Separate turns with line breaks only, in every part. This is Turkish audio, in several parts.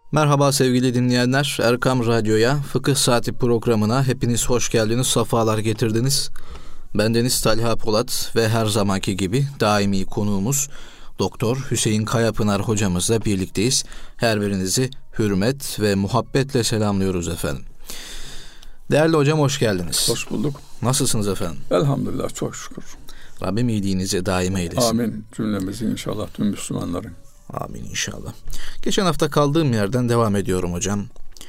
Merhaba sevgili dinleyenler. Erkam Radyo'ya, Fıkıh Saati programına hepiniz hoş geldiniz, safalar getirdiniz. Bendeniz Talha Polat ve her zamanki gibi daimi konuğumuz Doktor Hüseyin Kayapınar hocamızla birlikteyiz. Her birinizi hürmet ve muhabbetle selamlıyoruz efendim. Değerli hocam, hoş geldiniz.
Hoş bulduk.
Nasılsınız efendim?
Elhamdülillah, çok şükür.
Rabbim iyiliğinizi daim eylesin.
Amin. Cümlemizin inşallah, tüm Müslümanların.
Amin inşallah. Geçen hafta kaldığım yerden devam ediyorum hocam.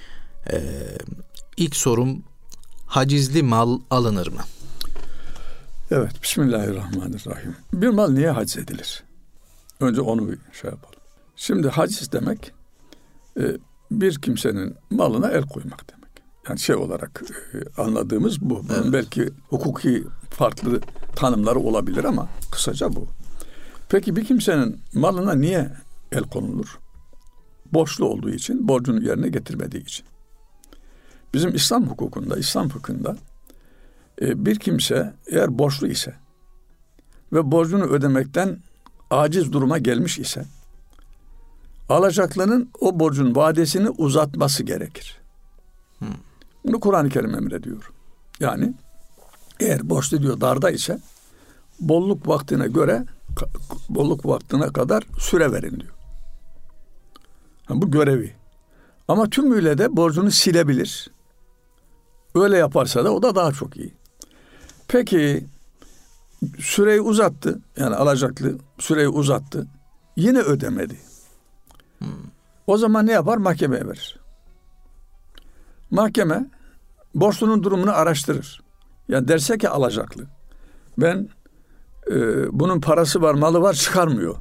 İlk sorum, hacizli mal alınır mı?
Evet, Bismillahirrahmanirrahim. Bir mal niye haciz edilir? Önce onu bir şey yapalım. Şimdi haciz demek, bir kimsenin malına el koymak demek. Yani şey olarak anladığımız bu. Evet. Belki hukuki farklı tanımları olabilir ama kısaca bu. Peki bir kimsenin malına niye el konulur? Borçlu olduğu için, borcunu yerine getirmediği için. Bizim İslam hukukunda, İslam fıkhında bir kimse eğer borçlu ise ve borcunu ödemekten aciz duruma gelmiş ise alacaklının o borcun vadesini uzatması gerekir. Bunu Kur'an-ı Kerim emrediyor. Yani eğer borçlu diyor darda ise bolluk vaktine kadar süre verin diyor. Bu görevi. Ama tümüyle de borcunu silebilir. Öyle yaparsa da o da daha çok iyi. Peki süreyi uzattı. Yani alacaklı süreyi uzattı. Yine ödemedi. O zaman ne yapar? Mahkemeye verir. Mahkeme borçlunun durumunu araştırır. Yani derse ki alacaklı, ben bunun parası var, malı var, çıkarmıyor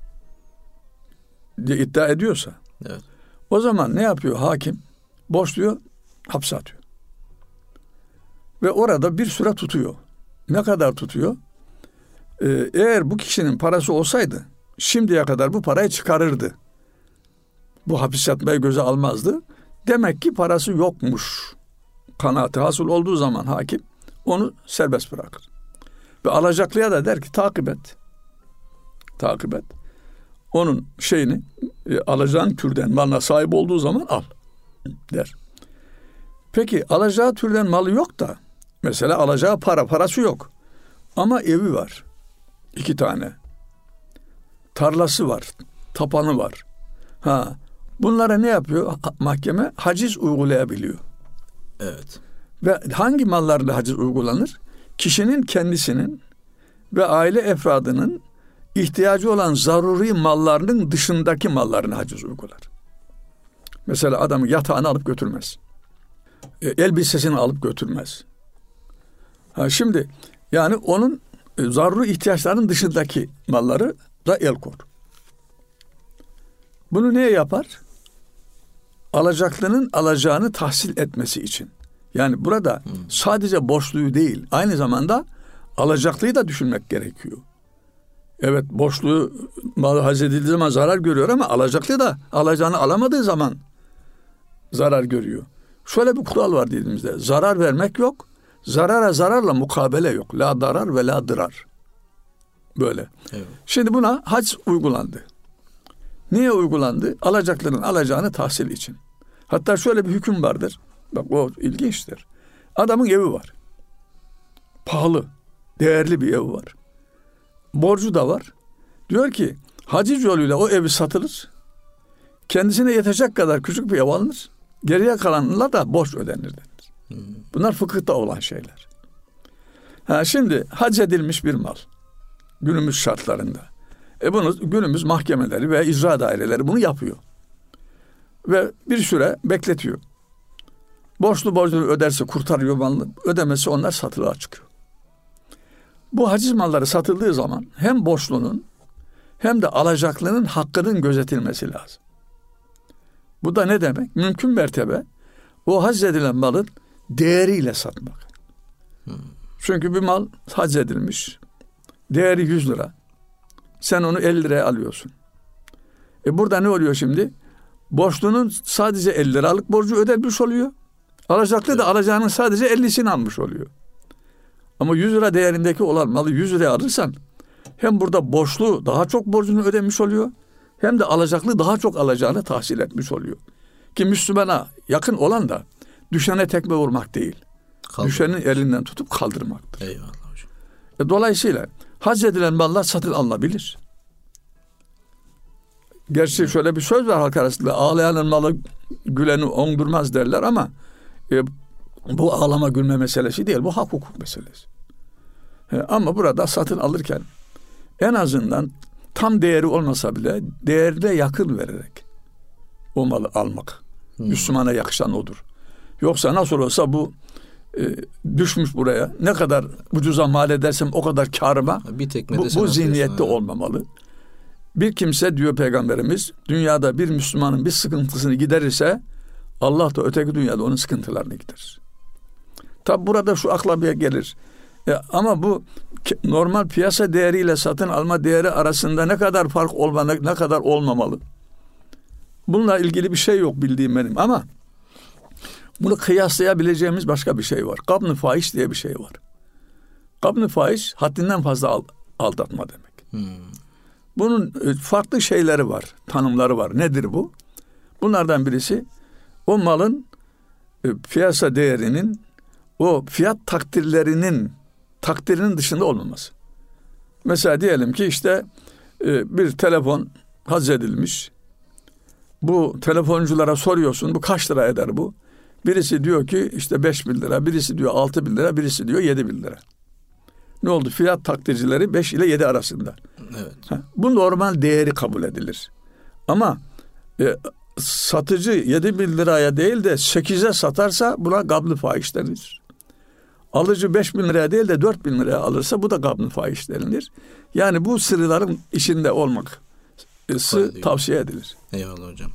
diye iddia ediyorsa, evet, o zaman ne yapıyor hakim? Borçluyu hapse atıyor. Ve orada bir süre tutuyor. Ne kadar tutuyor? Eğer bu kişinin parası olsaydı şimdiye kadar bu parayı çıkarırdı. Bu hapis yatmayı göze almazdı. Demek ki parası yokmuş kanaati hasıl olduğu zaman hakim onu serbest bırakır. Ve alacaklıya da der ki takip et. Takip et. Onun şeyini alacağın türden malına sahip olduğu zaman al der. Peki alacağı türden malı yok da mesela alacağı parası yok. Ama evi var. 2 tane. Tarlası var. Tapanı var. Bunlara ne yapıyor? Mahkeme haciz uygulayabiliyor.
Evet.
Ve hangi mallarla haciz uygulanır? Kişinin kendisinin ve aile efradının ihtiyacı olan zaruri mallarının dışındaki mallarına haciz uygular. Mesela adamın yatağını alıp götürmez. Elbisesini alıp götürmez. Şimdi yani onun zaruri ihtiyaçlarının dışındaki malları da el kor. Bunu niye yapar? Alacaklının alacağını tahsil etmesi için. Yani burada sadece borçluyu değil, aynı zamanda alacaklıyı da düşünmek gerekiyor. Evet, borçlu malı haciz edildiği zaman zarar görüyor ama alacaklı da alacağını alamadığı zaman zarar görüyor. Şöyle bir kural var dinimizde. Zarar vermek yok, zarara zararla mukabele yok. La darar ve la dırar. Böyle. Evet. Şimdi buna haciz uygulandı. Niye uygulandı? Alacaklının alacağını tahsil için. Hatta şöyle bir hüküm vardır. Bak o ilginçtir. Adamın evi var. Pahalı, değerli bir evi var. Borcu da var. Diyor ki haciz yoluyla o evi satılır. Kendisine yetecek kadar küçük bir ev alınır. Geriye kalanla da borç ödenir denir. Bunlar fıkıhta olan şeyler. Şimdi haciz edilmiş bir mal. Günümüz şartlarında. Bunu günümüz mahkemeleri ve icra daireleri bunu yapıyor. Ve bir süre bekletiyor. Borçlu borcunu öderse kurtarıyor malını, ödemesi onlar satılığa çıkıyor. Bu haciz malları satıldığı zaman hem borçlunun hem de alacaklının hakkının gözetilmesi lazım. Bu da ne demek? Mümkün mertebe o haciz edilen malın değeriyle satmak. Çünkü bir mal haciz edilmiş, değeri 100 lira. Sen onu 50 liraya alıyorsun. Burada ne oluyor şimdi? Borçlunun sadece 50 liralık borcu ödenmiş oluyor. Alacaklı da alacağının sadece 50'sini almış oluyor. Ama 100 lira değerindeki olan malı 100 liraya alırsan hem burada borçlu daha çok borcunu ödemiş oluyor hem de alacaklı daha çok alacağını tahsil etmiş oluyor. Ki Müslümana yakın olan da düşene tekme vurmak değil. Düşenin elinden tutup kaldırmaktır.
Eyvallah hocam.
Dolayısıyla hac edilen mallar satın alınabilir. Gerçi şöyle bir söz var halk arasında, ağlayanın malı güleni ondurmaz derler ama bu ağlama gülme meselesi değil, bu hak hukuk meselesi. Ama burada satın alırken en azından tam değeri olmasa bile değerde yakın vererek o malı almak. Müslümana yakışan odur. Yoksa nasıl olsa bu düşmüş buraya, ne kadar ucuza mal edersem o kadar kârıma, bu zihniyette olmamalı. Bir kimse diyor Peygamberimiz, dünyada bir Müslümanın bir sıkıntısını giderirse Allah da öteki dünyada onun sıkıntılarını giderir. Tabi burada şu akla bir gelir. Ama bu normal piyasa değeriyle satın alma değeri arasında ne kadar fark olmalı, ne kadar olmamalı? Bununla ilgili bir şey yok bildiğim benim, ama bunu kıyaslayabileceğimiz başka bir şey var. Gabn-ı fahiş diye bir şey var. Gabn-ı fahiş haddinden fazla aldatma demek. Bunun farklı şeyleri var, tanımları var. Nedir bu? Bunlardan birisi o malın piyasa değerinin o fiyat takdirinin dışında olmaması. Mesela diyelim ki işte bir telefon hazredilmiş. Bu telefonculara soruyorsun, bu kaç lira eder bu? Birisi diyor ki işte 5.000 lira, birisi diyor 6.000 lira, birisi diyor 7.000 lira. Ne oldu? Fiyat takdircileri 5 ile 7 arasında.
Evet.
Bu normal değeri kabul edilir. Ama satıcı 7.000 liraya değil de 8'e satarsa buna gabn-ı fahiş denilir. Alıcı 5.000 liraya değil de 4.000 liraya alırsa bu da gabn-ı fahiş denilir. Yani bu sırların içinde olmak tavsiye edilir.
Eyvallah hocam.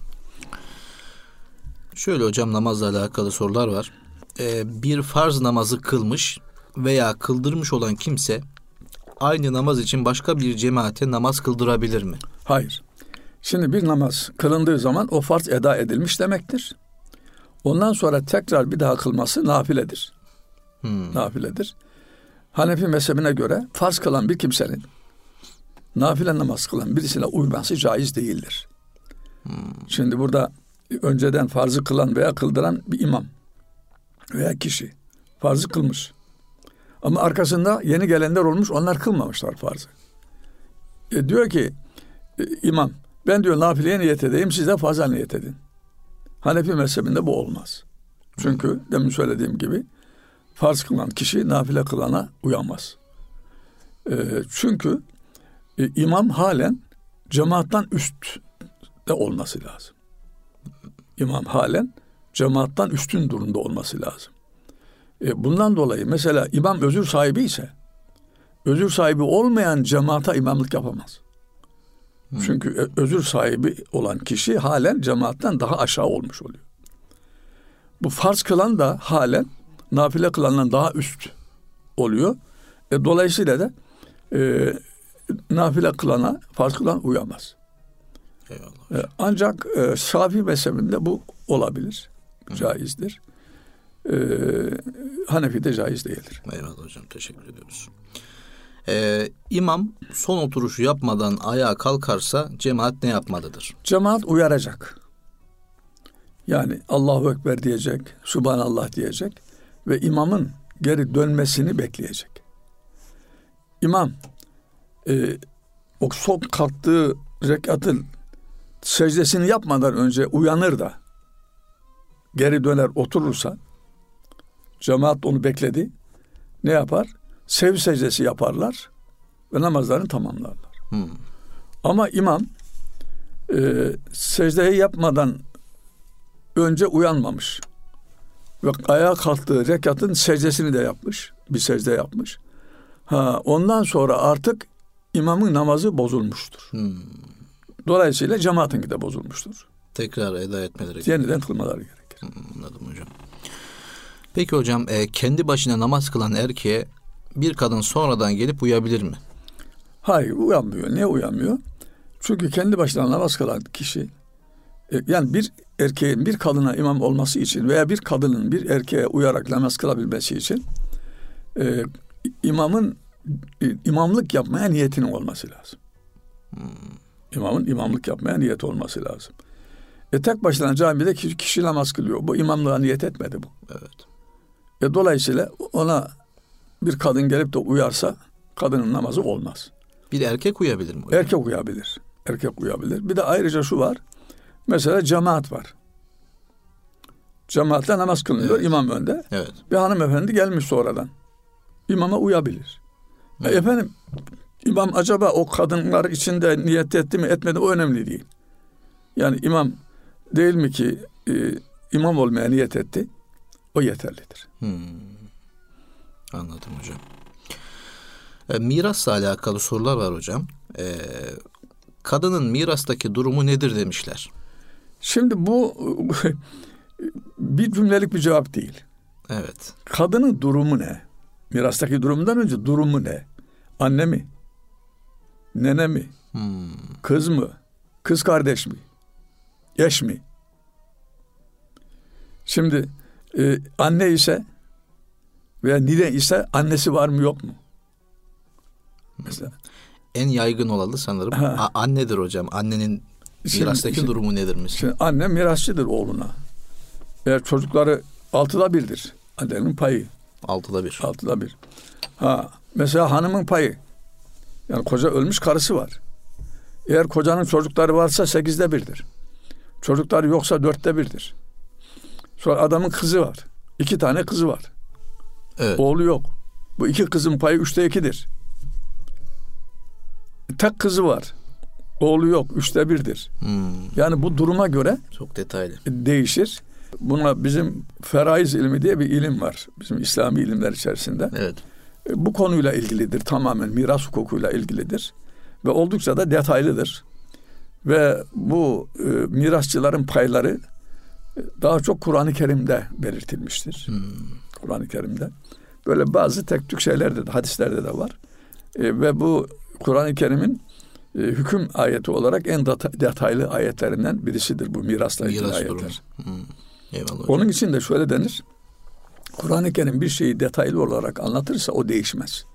Şöyle hocam, namazla alakalı sorular var. Bir farz namazı kılmış veya kıldırmış olan kimse aynı namaz için başka bir cemaate namaz kıldırabilir mi?
Hayır. Şimdi bir namaz kılındığı zaman o farz eda edilmiş demektir. Ondan sonra tekrar bir daha kılması nafiledir. Nafiledir. Hanefi mezhebine göre farz kılan bir kimsenin nafile namaz kılan birisine uyması caiz değildir. Şimdi burada önceden farzı kılan veya kıldıran bir imam veya kişi farzı kılmış. Ama arkasında yeni gelenler olmuş, onlar kılmamışlar farzı. Diyor ki imam, ben diyor nafileye niyet edeyim, siz de farza niyet edin. Hanefi mezhebinde bu olmaz. Çünkü demin söylediğim gibi farz kılan kişi nafile kılana uyamaz. Çünkü imam halen cemaattan üstte olması lazım. İmam halen cemaattan üstün durumda olması lazım. Bundan dolayı mesela imam özür sahibi ise özür sahibi olmayan cemaata imamlık yapamaz. Çünkü özür sahibi olan kişi halen cemaattan daha aşağı olmuş oluyor. Bu farz kılan da halen nafile kılandan daha üst oluyor. Dolayısıyla da nafile kılana farz kılan uyamaz.
Eyvallah.
Ancak Şafii mezhebinde bu olabilir. Caizdir. Hanefi'de caiz değildir.
Eyvallah hocam, teşekkür ediyoruz. İmam son oturuşu yapmadan ayağa kalkarsa cemaat ne yapmalıdır?
Cemaat uyaracak. Yani Allahu Ekber diyecek, Subhanallah diyecek ve imamın geri dönmesini bekleyecek. İmam o son kalktığı rekatın secdesini yapmadan önce uyanır da geri döner oturursa cemaat onu bekledi. Ne yapar? Sev secdesi yaparlar ve namazlarını tamamlarlar. Ama imam secdeyi yapmadan önce uyanmamış ve ayağa kalktığı rekatın secdesini de yapmış. Bir secde yapmış. Ondan sonra artık imamın namazı bozulmuştur. Dolayısıyla cemaatinki de bozulmuştur.
Tekrar eda etmeleri gerekir.
Yeniden kılmaları gerekir.
Anladım hocam. Peki hocam, kendi başına namaz kılan erkeğe bir kadın sonradan gelip uyabilir mi?
Hayır, uyanmıyor. Niye uyanmıyor? Çünkü kendi başına namaz kılan kişi, yani bir erkeğin bir kadına imam olması için veya bir kadının bir erkeğe uyarak namaz kılabilmesi için imamın imamlık yapmaya niyetinin olması lazım. İmamın imamlık yapmaya niyet olması lazım. Tek başına camide kişi namaz kılıyor. Bu imamlığa niyet etmedi bu.
Evet.
Dolayısıyla ona bir kadın gelip de uyarsa kadının namazı olmaz.
Bir de erkek uyabilir mi hocam?
Erkek uyabilir. Bir de ayrıca şu var. Mesela cemaat var. Cemaatle namaz kılınıyor. Evet. İmam önde.
Evet.
Bir hanımefendi gelmiş sonradan. İmama uyabilir. Evet. Efendim imam acaba o kadınlar içinde niyet etti mi etmedi mi o önemli değil. Yani imam değil mi ki imam olmaya niyet etti. O yeterlidir.
Anladım hocam. Mirasla alakalı sorular var hocam. Kadının mirastaki durumu nedir demişler.
Şimdi bu bir cümlelik bir cevap değil.
Evet.
Kadının durumu ne? Mirastaki durumundan önce durumu ne? Anne mi? Nene mi? Kız mı? Kız kardeş mi? Eş mi? Şimdi anne ise veya nine ise annesi var mı yok mu? Mesela.
En yaygın olanı sanırım annedir hocam. Annenin mirastaki durumu nedir mesela?
Şimdi anne mirasçıdır oğluna. Eğer çocukları 6'da 1'dir. Annenin payı.
6'da 1.
6'da 1. Mesela hanımın payı. Yani koca ölmüş karısı var. Eğer kocanın çocukları varsa 8'de 1'dir. Çocukları yoksa 4'te 1'dir. Sonra adamın kızı var. 2 tane kızı var.
Evet.
Oğlu yok. Bu 2 kızın payı 3'te 2'dir. Tek kızı var. Oğlu yok. 3'te 1'dir. Yani bu duruma göre
çok detaylı
değişir. Buna bizim feraiz ilmi diye bir ilim var. Bizim İslami ilimler içerisinde.
Evet.
Bu konuyla ilgilidir. Tamamen miras hukukuyla ilgilidir. Ve oldukça da detaylıdır. Ve bu mirasçıların payları daha çok Kur'an-ı Kerim'de belirtilmiştir. Kur'an-ı Kerim'de. Böyle bazı tek tük şeylerde de, hadislerde de var. Ve bu Kur'an-ı Kerim'in hüküm ayeti olarak en detaylı ayetlerinden birisidir bu mirasla ilgili ayetler.
Eyvallah.
Onun için de şöyle denir. Kur'an-ı Kerim bir şeyi detaylı olarak anlatırsa o değişmez.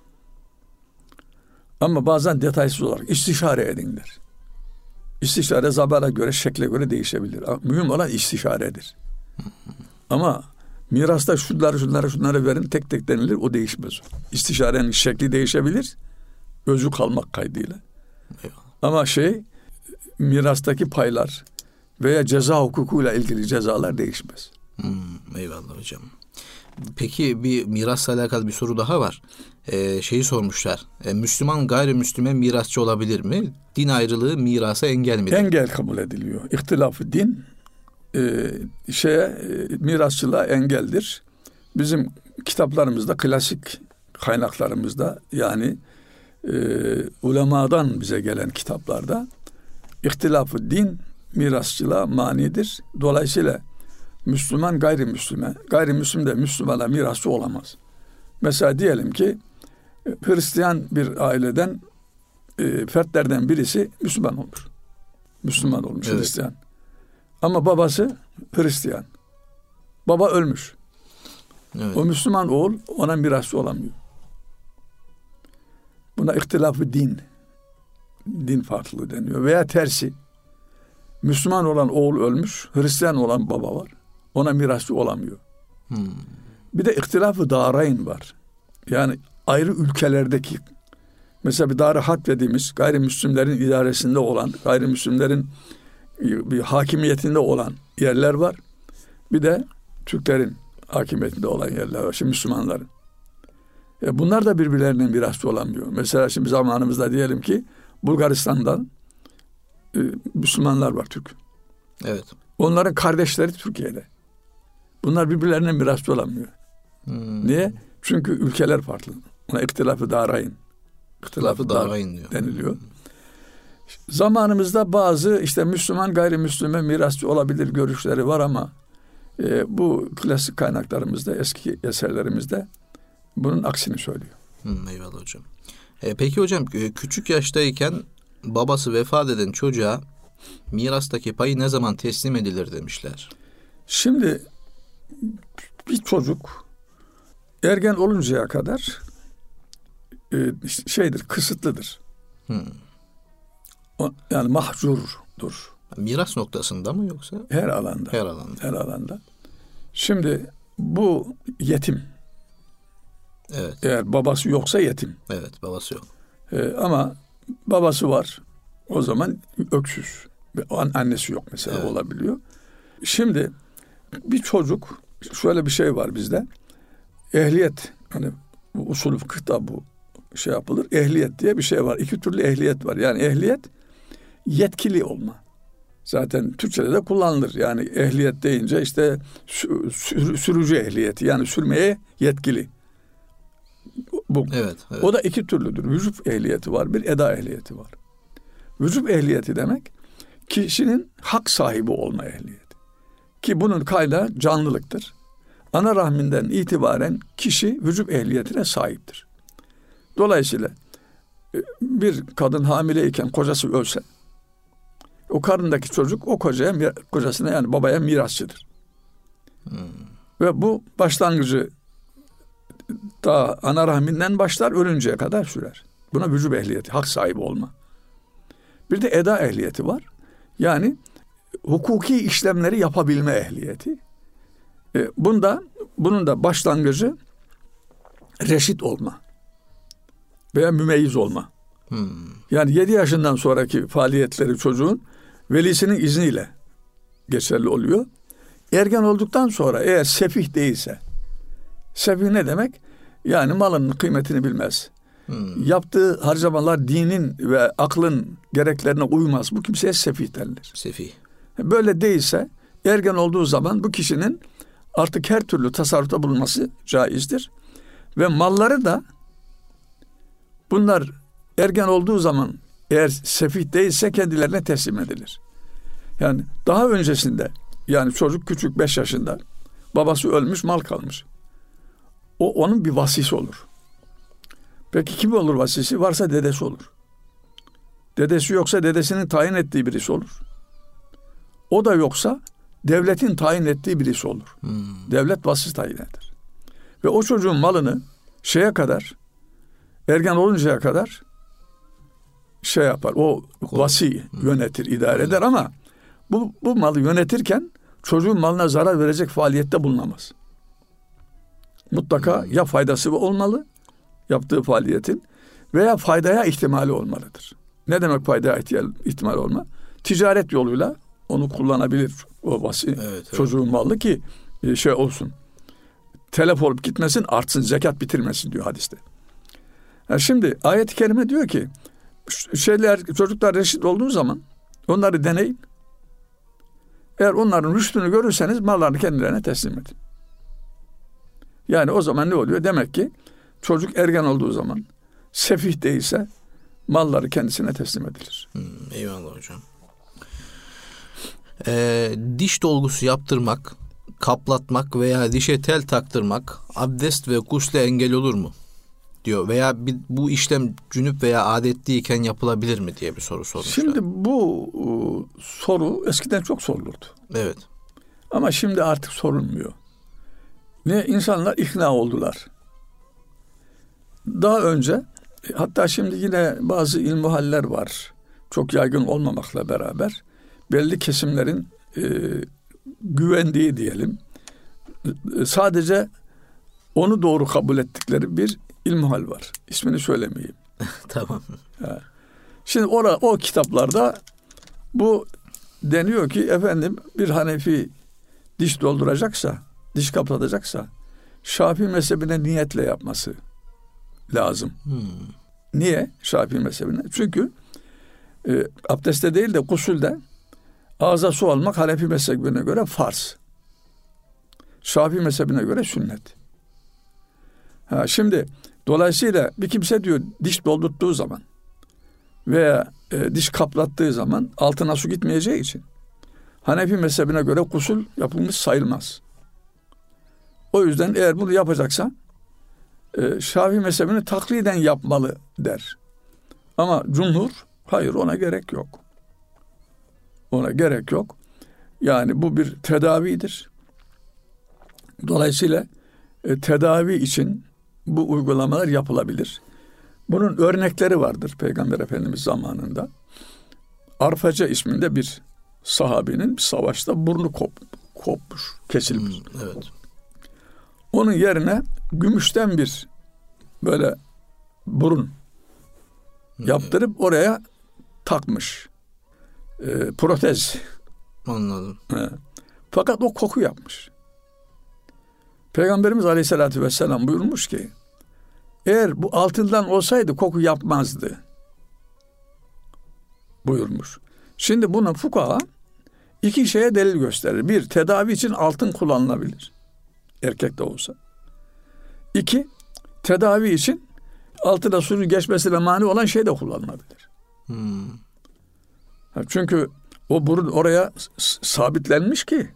Ama bazen detaysız olarak istişare edin der. İstişare zamana göre, şekle göre değişebilir. Mühim olan istişaredir. Ama mirasta şunları verin tek tek denilir, o değişmez. İstişarenin şekli değişebilir, özü kalmak kaydıyla.
Eyvallah.
Ama mirastaki paylar veya ceza hukukuyla ilgili cezalar değişmez.
Eyvallah hocam. Peki bir mirasla alakalı bir soru daha var. Şeyi sormuşlar. Müslüman gayrimüslime mirasçı olabilir mi? Din ayrılığı mirasa engel midir?
Engel kabul ediliyor. İhtilaf-ı din mirasçılığa engeldir. Bizim kitaplarımızda, klasik kaynaklarımızda yani ulemadan bize gelen kitaplarda ihtilaf-ı din mirasçılığa manidir. Dolayısıyla Müslüman gayrimüslim de Müslümana mirasçı olamaz. Mesela diyelim ki Hristiyan bir aileden fertlerden birisi Müslüman olmuş
Evet.
Hristiyan. Ama babası Hristiyan. Baba ölmüş.
Evet.
O Müslüman oğul ona mirasçı olamıyor. Buna ihtilaf-ı din farklılığı deniyor. Veya tersi. Müslüman olan oğul ölmüş, Hristiyan olan baba var. Ona mirasçı olamıyor. Bir de ihtilaf-ı darayn var. Yani ayrı ülkelerdeki, mesela bir dar-ı harp dediğimiz gayrimüslimlerin idaresinde olan, gayrimüslimlerin bir hakimiyetinde olan yerler var. Bir de Türklerin hakimiyetinde olan yerler var. Şimdi Müslümanların. Bunlar da birbirlerine mirasçı olamıyor. Mesela şimdi zamanımızda diyelim ki Bulgaristan'dan Müslümanlar var, Türk.
Evet.
Onların kardeşleri Türkiye'de. Bunlar birbirlerine mirasçı olamıyor. Niye? Çünkü ülkeler farklı. Ona ihtilaf-ı darayn. İhtilaf-ı darayn diyor. Deniliyor. Zamanımızda bazı Müslüman gayrimüslime mirasçı olabilir görüşleri var ama bu klasik kaynaklarımızda, eski eserlerimizde bunun aksini söylüyor.
Eyvallah hocam. Peki hocam, küçük yaştayken babası vefat eden çocuğa mirastaki payı ne zaman teslim edilir demişler. Şimdi
bir çocuk ergen oluncaya kadar kısıtlıdır. Yani mahcurdur.
Miras noktasında mı yoksa?
Her alanda.
Her alanda.
Her alanda. Şimdi bu yetim.
Evet.
Eğer babası yoksa yetim.
Evet, babası yok.
Ama babası var. O zaman öksüz. Annesi yok mesela,
evet,
olabiliyor. Şimdi bir çocuk, şöyle bir şey var bizde. Ehliyet, hani bu usulü fıkıhta bu şey yapılır. Ehliyet diye bir şey var. 2 türlü ehliyet var. Yani ehliyet yetkili olma. Zaten Türkçe'de de kullanılır. Yani ehliyet deyince işte sürücü ehliyeti, yani sürmeye yetkili. Bu.
Evet, evet.
O da 2 türlüdür. Vücub ehliyeti var, bir eda ehliyeti var. Vücub ehliyeti demek kişinin hak sahibi olma ehliyeti. Ki bunun kaynağı canlılıktır. Ana rahminden itibaren kişi vücub ehliyetine sahiptir. Dolayısıyla bir kadın hamileyken kocası ölse, o karnındaki çocuk o kocasına, yani babaya mirasçıdır. Ve bu başlangıcı daha ana rahminden başlar, ölünceye kadar sürer. Buna vücub ehliyeti, hak sahibi olma. Bir de eda ehliyeti var. Yani hukuki işlemleri yapabilme ehliyeti. Bunun da başlangıcı reşit olma veya mümeyyiz olma. Yani 7 yaşından sonraki faaliyetleri çocuğun velisinin izniyle geçerli oluyor. Ergen olduktan sonra eğer sefih değilse, sefih ne demek? Yani malının kıymetini bilmez. Yaptığı harcamalar dinin ve aklın gereklerine uymaz. Bu kimseye sefih denilir.
Sefih.
Böyle değilse ergen olduğu zaman bu kişinin artık her türlü tasarrufta bulunması caizdir. Ve malları da bunlar ergen olduğu zaman eğer sefih değilse kendilerine teslim edilir. Yani daha öncesinde, yani çocuk küçük 5 yaşında, babası ölmüş, mal kalmış. O onun bir vasisi olur. Peki kim olur vasisi? Varsa dedesi olur. Dedesi yoksa dedesinin tayin ettiği birisi olur. O da yoksa devletin tayin ettiği birisi olur. Devlet vasisi tayin eder. Ve o çocuğun malını şeye kadar, ergen oluncaya kadar şey yapar. O vasi yönetir, idare eder ama bu malı yönetirken çocuğun malına zarar verecek faaliyette bulunamaz. Mutlaka ya faydası olmalı yaptığı faaliyetin veya faydaya ihtimali olmalıdır. Ne demek faydaya ihtimali olma? Ticaret yoluyla onu kullanabilir o vasi, evet, çocuğun malı ki şey olsun. Telef olup gitmesin, artsın, zekat bitirmesin diyor hadiste. Yani şimdi ayet-i kerime diyor ki çocuklar reşit olduğu zaman onları deneyin. Eğer onların rüştünü görürseniz mallarını kendilerine teslim edin. Yani o zaman ne oluyor? Demek ki çocuk ergen olduğu zaman sefih değilse malları kendisine teslim edilir.
Eyvallah hocam. Diş dolgusu yaptırmak, kaplatmak veya dişe tel taktırmak abdest ve gusle engel olur mu? Diyor. Veya bu işlem cünüp veya adetliyken yapılabilir mi diye bir soru sormuşlar.
Şimdi bu soru eskiden çok sorulurdu.
Evet.
Ama şimdi artık sorulmuyor. Ne insanlar ikna oldular. Daha önce, hatta şimdi yine bazı ilmihaller var. Çok yaygın olmamakla beraber belli kesimlerin güvendiği diyelim. Sadece onu doğru kabul ettikleri bir ilmihal var. İsmini söylemeyeyim.
Tamam.
Şimdi o kitaplarda bu deniyor ki efendim bir Hanefi diş dolduracaksa, diş kapatacaksa Şafii mezhebine niyetle yapması lazım. Niye Şafii mezhebine? Çünkü abdestte değil de gusülde ağza su almak Hanefi mezhebine göre farz. Şafii mezhebine göre sünnet. Şimdi dolayısıyla bir kimse diyor diş doldurttuğu zaman veya diş kaplattığı zaman altına su gitmeyeceği için Hanefi mezhebine göre gusül yapılmış sayılmaz. O yüzden eğer bunu yapacaksa Şafii mezhebini takliden yapmalı der. Ama cumhur hayır, ona gerek yok. Ona gerek yok. Yani bu bir tedavidir. Dolayısıyla tedavi için bu uygulamalar yapılabilir. Bunun örnekleri vardır Peygamber Efendimiz zamanında. Arfaca isminde bir sahabinin bir savaşta burnu kopmuş, kesilmiş.
Evet.
Onun yerine gümüşten bir böyle burun yaptırıp oraya takmış. Protez.
Anladım.
Fakat o koku yapmış. Peygamberimiz Aleyhisselatü Vesselam buyurmuş ki, eğer bu altından olsaydı koku yapmazdı buyurmuş. Şimdi bunu fukaha iki şeye delil gösterir. Bir, tedavi için altın kullanılabilir. Erkek de olsa. İki, tedavi için altına suyun geçmesine mani olan şey de kullanılabilir. Çünkü o burun oraya sabitlenmiş ki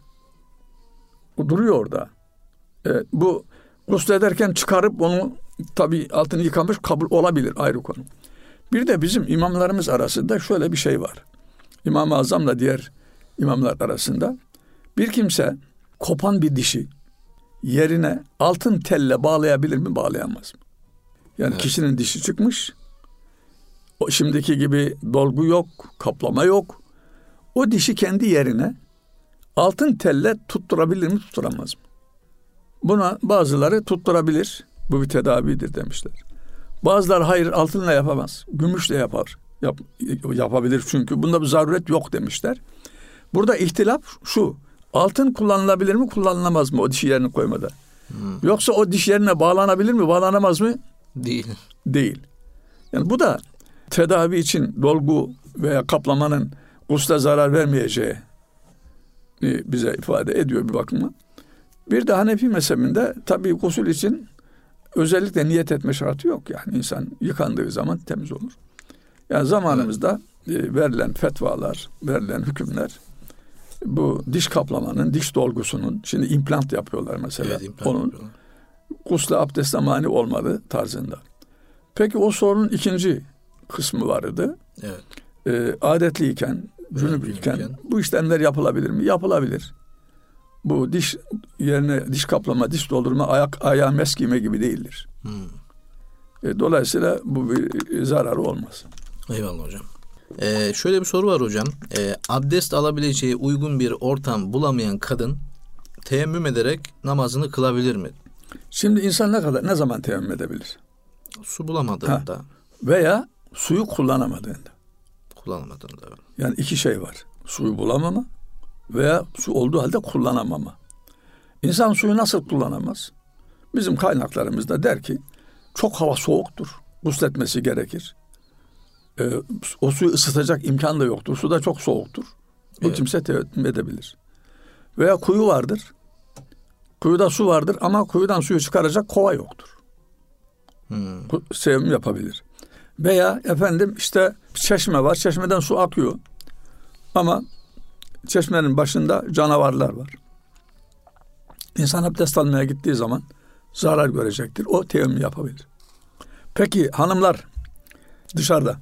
o duruyor orada. Bu guslederken çıkarıp onu tabii altını yıkamış kabul olabilir, ayrı konu. Bir de bizim imamlarımız arasında şöyle bir şey var. İmam-ı Azam'la diğer imamlar arasında bir kimse kopan bir dişi yerine altın telle bağlayabilir mi, bağlayamaz mı? Yani kişinin dişi çıkmış, o şimdiki gibi dolgu yok, kaplama yok. O dişi kendi yerine altın telle tutturabilir mi, tutturamaz mı? Buna bazıları tutturabilir, bu bir tedavidir demişler. Bazıları hayır, altınla yapamaz, gümüşle yapabilir çünkü bunda bir zaruret yok demişler. Burada ihtilaf şu, altın kullanılabilir mi, kullanılamaz mı o diş yerine koymada? Yoksa o diş yerine bağlanabilir mi, bağlanamaz mı? Değil. Yani bu da tedavi için dolgu veya kaplamanın gusle zarar vermeyeceği bize ifade ediyor bir bakıma. Bir de Hanefi mezhebinde tabii gusül için özellikle niyet etme şartı yok. Yani insan yıkandığı zaman temiz olur. Yani zamanımızda verilen fetvalar, verilen hükümler bu diş kaplamanın, diş dolgusunun, şimdi implant yapıyorlar mesela. Evet, onun gusle abdeste mani olmadığı tarzında. Peki o sorunun ikinci kısmı vardı.
Evet.
Adetliyken, cünüplüyken bu işlemler yapılabilir mi? Yapılabilir. Bu diş yerine diş kaplama, diş doldurma, ayağa mes giyme gibi değildir. Dolayısıyla bu bir zararı olmaz.
Eyvallah hocam. Şöyle bir soru var hocam. Abdest alabileceği uygun bir ortam bulamayan kadın teyemmüm ederek namazını kılabilir mi?
Şimdi insan ne zaman teyemmüm edebilir?
Su bulamadığında.
Veya suyu kullanamadığında.
Evet.
Yani iki şey var. Suyu bulamama veya su olduğu halde kullanamama. İnsan suyu nasıl kullanamaz? Bizim kaynaklarımızda der ki çok hava soğuktur. Gusletmesi gerekir. O suyu ısıtacak imkan da yoktur. Su da çok soğuktur. Bu kimse teyemmüm edebilir. Veya kuyu vardır. Kuyuda su vardır ama kuyudan suyu çıkaracak kova yoktur. Teyemmüm yapabilir. Veya işte çeşme var. Çeşmeden su akıyor. Ama çeşmenin başında canavarlar var. İnsan abdest almaya gittiği zaman zarar görecektir. O teyemmüm yapabilir. Peki hanımlar dışarıda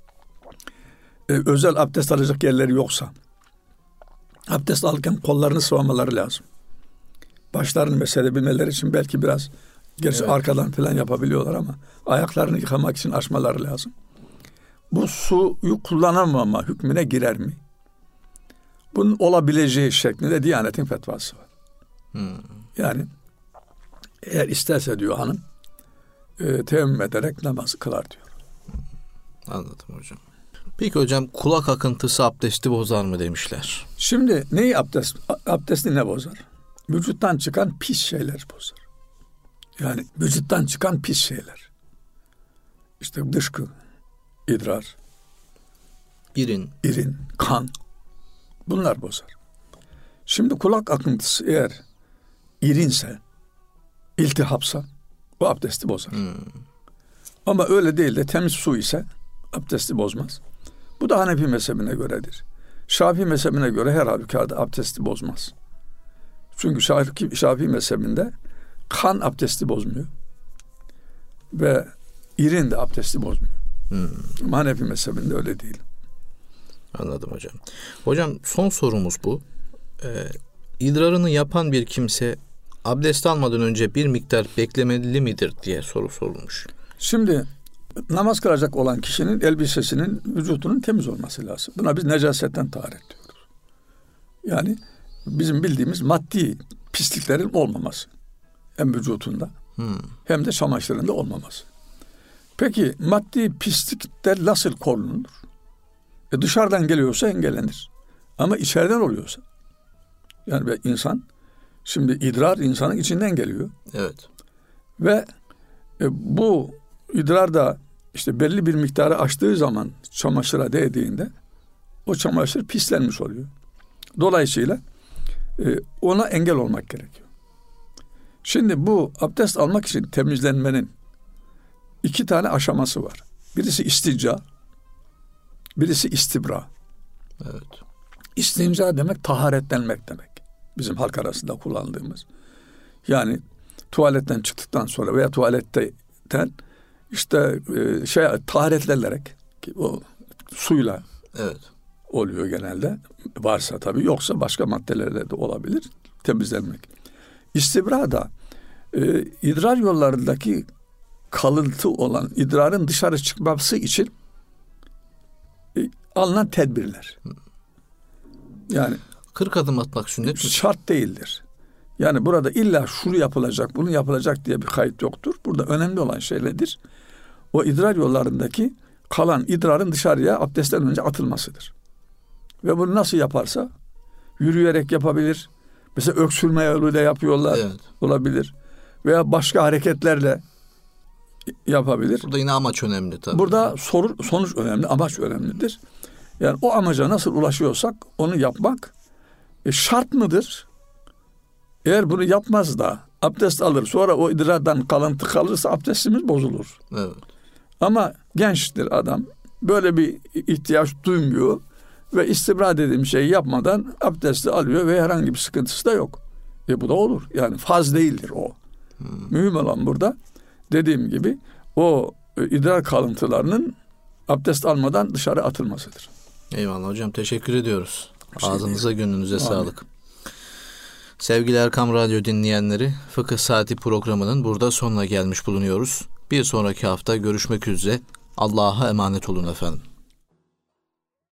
özel abdest alacak yerleri yoksa abdest alırken kollarını sıvamaları lazım. Başlarını mesela bilmeleri için belki biraz gerçi arkadan falan yapabiliyorlar ama ayaklarını yıkamak için açmaları lazım. Bu suyu kullanamama hükmüne girer mi? Bunun olabileceği şeklinde Diyanet'in fetvası var. Yani eğer isterse diyor hanım teyemmüm ederek namazı kılar diyor.
Anladım hocam. Peki hocam kulak akıntısı abdesti bozar mı demişler.
Şimdi neyi abdesti ne bozar? Vücuttan çıkan pis şeyler bozar. Yani vücuttan çıkan pis şeyler. İşte dışkı, idrar,
İrin,
kan. Bunlar bozar. Şimdi kulak akıntısı eğer irinse, iltihapsa bu abdesti bozar. Ama öyle değil de temiz su ise abdesti bozmaz. Bu da Hanefi mezhebine göredir. Şafii mezhebine göre her halükarda abdesti bozmaz. Çünkü Şafii mezhebinde kan abdesti bozmuyor. Ve irin de abdesti bozmuyor. Ama Hanefi mezhebinde öyle değil.
Anladım hocam. Hocam son sorumuz bu. İdrarını yapan bir kimse abdest almadan önce bir miktar beklemeli midir diye soru sorulmuş.
Şimdi namaz kılacak olan kişinin elbisesinin, vücudunun temiz olması lazım. Buna biz necasetten taharet diyoruz. Yani bizim bildiğimiz maddi pisliklerin olmaması. Hem vücudunda hem de çamaşırında olmaması. Peki maddi pislikler nasıl korunur? Dışarıdan geliyorsa engellenir. Ama içeriden oluyorsa, yani insan, şimdi idrar insanın içinden geliyor.
Evet.
Ve bu idrar da işte belli bir miktarı aştığı zaman çamaşıra değdiğinde o çamaşır pislenmiş oluyor. Dolayısıyla ona engel olmak gerekiyor. Şimdi bu abdest almak için temizlenmenin 2 tane aşaması var. Birisi istinca, birisi istibra.
Evet.
İstinca demek taharetlenmek demek. Bizim halk arasında kullandığımız. Yani tuvaletten çıktıktan sonra veya tuvaletten işte taharetlenerek, o suyla oluyor genelde. Varsa tabii, yoksa başka maddelerle de olabilir. Temizlenmek. İstibra da idrar yollarındaki kalıntı olan idrarın dışarı çıkması için alınan tedbirler. Yani
40 adım atmak sünnet mi?
Şart değildir. Yani burada illa şunu yapılacak, bunu yapılacak diye bir kayıt yoktur. Burada önemli olan şey nedir? O idrar yollarındaki kalan idrarın dışarıya abdestten önce atılmasıdır. Ve bunu nasıl yaparsa yürüyerek yapabilir. Mesela öksürme yoluyla yapıyorlar.
Evet.
Olabilir. Veya başka hareketlerle yapabilir.
Burada yine amaç önemli tabii.
Burada sonuç önemli, amaç önemlidir. Yani o amaca nasıl ulaşıyorsak onu yapmak şart mıdır? Eğer bunu yapmaz da abdest alır, sonra o idrardan kalıntı kalırsa abdestimiz bozulur.
Evet.
Ama gençtir adam, böyle bir ihtiyaç duymuyor ve istibra dediğim şeyi yapmadan abdesti alıyor ve herhangi bir sıkıntısı da yok. Bu da olur. Yani farz değildir o. Mühim olan burada, dediğim gibi, o idrar kalıntılarının abdest almadan dışarı atılmasıdır.
Eyvallah hocam, teşekkür ediyoruz. Ağzınıza gönlünüze
Amin.
sağlık. Sevgili Erkam Radyo dinleyenleri, Fıkıh Saati programının burada sonuna gelmiş bulunuyoruz. Bir sonraki hafta görüşmek üzere. Allah'a emanet olun efendim.